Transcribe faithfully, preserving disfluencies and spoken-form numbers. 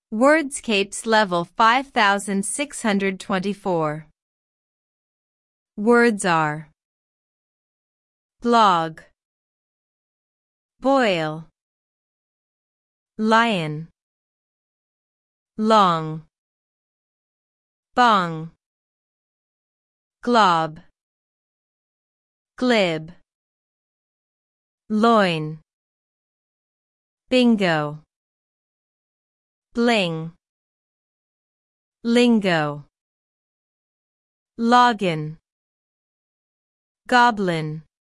Wordscapes level five thousand six hundred twenty-four. Words are blog, boil, lion, long, bong, glob, glib, loin, bingo, bling, lingo, login, goblin.